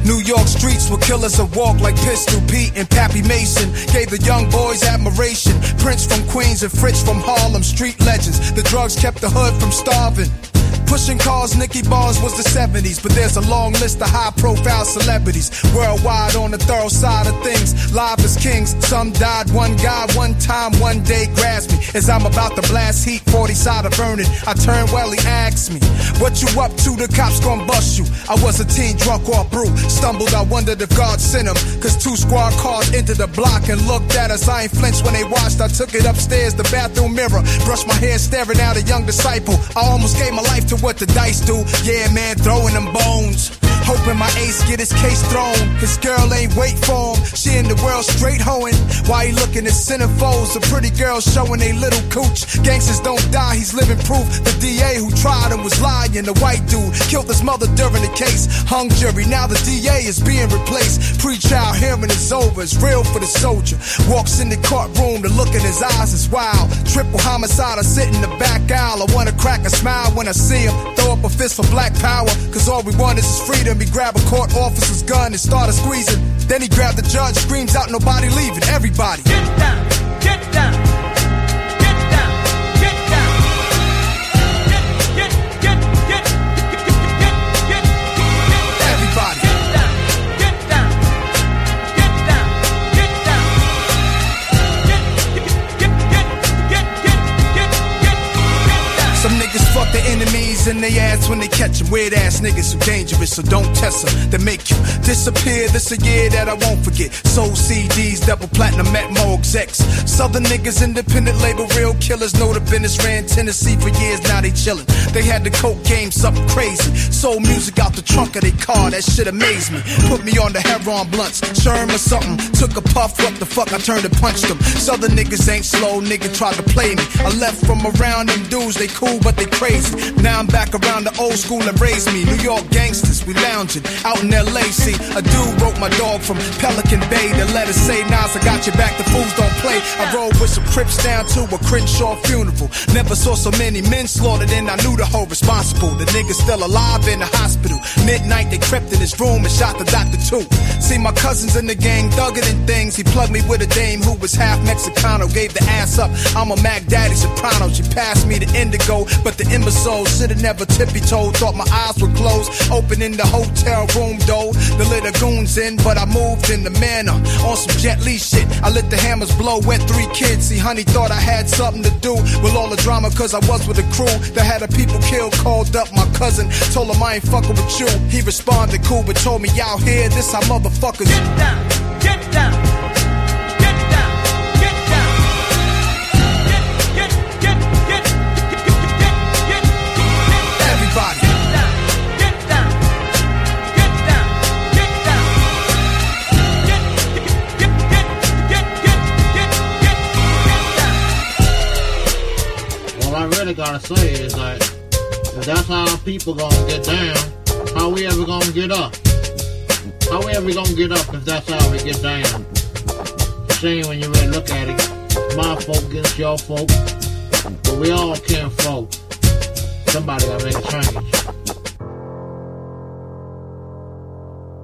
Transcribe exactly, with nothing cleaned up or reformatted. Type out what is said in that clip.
New York streets were killers that walk like Pistol Pete and Pappy Mason. Gave the young boys admiration. Prince from Queens and Fritz from Harlem, street legends. The drugs kept the hood from starving. Pushing cars, Nicky Bars was the seventies, but there's a long list of high-profile celebrities worldwide on the thorough side of things. Live as kings, some died. One guy, one time, one day grasped me as I'm about to blast heat. forty side of burning. I turned well, he asked me, "What you up to? The cops gon' bust you." I was a teen drunk off brew. Stumbled, I wondered if God sent him, cause two squad cars entered the block and looked at us. I ain't flinched when they watched. I took it upstairs, the bathroom mirror, brushed my hair, staring at a young disciple. I almost gave my life to what the dice do. Yeah, man, throwing them bones. Hoping my ace get his case thrown. His girl ain't wait for him. She in the world straight hoeing. Why he looking at centerfolds? A pretty girl showing they little cooch. Gangsters don't die, he's living proof. The D A who tried him was lying. The white dude killed his mother during the case. Hung jury, now the D A is being replaced. Pre-trial hearing is over, it's real for the soldier. Walks in the courtroom, the look in his eyes is wild. Triple homicide, I sit in the back aisle. I wanna crack a smile when I see him. Throw up a fist for black power, cause all we want is his freedom. He grab a court officer's gun and started squeezing. Then he grabbed the judge, screams out, "Nobody leaving, everybody get down, get down, get down, get down, get, get, get, get, get, get, get, get, everybody get down, get down, get down, get down, get, get, get, get, get, get, get, get down." Some niggas fuck their enemies in their ass when they catch them. Weird ass niggas who dangerous, so don't test them. They make you disappear. This a year that I won't forget. Sold C Ds, double platinum at Mo execs. Southern niggas, independent label, real killers. Know the business, ran Tennessee for years, now they chillin'. They had the coke game, something crazy. Sold music out the trunk of their car, that shit amazed me. Put me on the heroin blunts, Sherm or something. Took a puff, what the fuck, I turned and punched them. Southern niggas ain't slow, nigga tried to play me. I left from around them dudes, they cool but they crazy. Now I'm back around the old school that raised me. New York gangsters, we lounging out in L A. See, a dude wrote my dog from Pelican Bay. The letter say, "Nas, I got your back, the fools don't play." I rode with some Crips down to a Crenshaw funeral. Never saw so many men slaughtered and I knew the whole responsible. The nigga's still alive in the hospital. Midnight they crept in his room and shot the doctor too. See, my cousins in the gang thugging and things. He plugged me with a dame who was half Mexicano. Gave the ass up, I'm a Mac Daddy soprano. She passed me the indigo, but the imbecile should've never tippy-toed. Thought my eyes were closed, opening the hotel room door. The little goons in, but I moved in the manner. On some Jet Li shit, I let the hammers blow, wet three kids. See, honey thought I had something to do with all the drama, cause I was with a crew that had a people killed. Called up my cousin, told him I ain't fucking with you. He responded cool, but told me, "Y'all here, this how motherfuckers get down, get down, get down, get down, get, get, get, get, get, get, get, get, everybody get down, get down, get down, get down, get, get, get, get, get, get, get, get down. All I really gotta say is like, if that's how people gonna get down, how we ever gonna get up? How we ever gonna get up if that's how we get down? Shame when you really look at it. My folk against your folk, but we all can folk. Somebody gotta make a change.